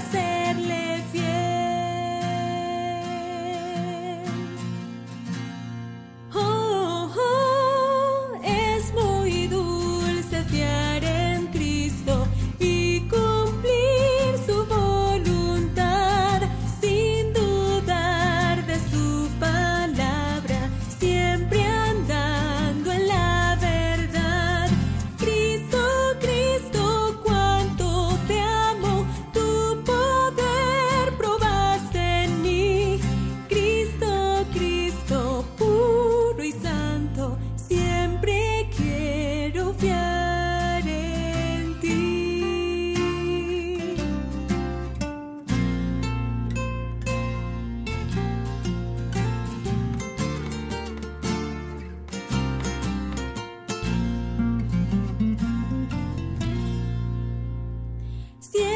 serle fiel. Oh, oh, es muy dulce fiar en Cristo y cumplir su voluntad sin dudar de su palabra, siempre andando en la verdad. Cristo, Cristo, cuánto te amo, tu poder probaste en mí. Cristo, Cristo, puro y santo, siempre quiero fiar en ti. Siempre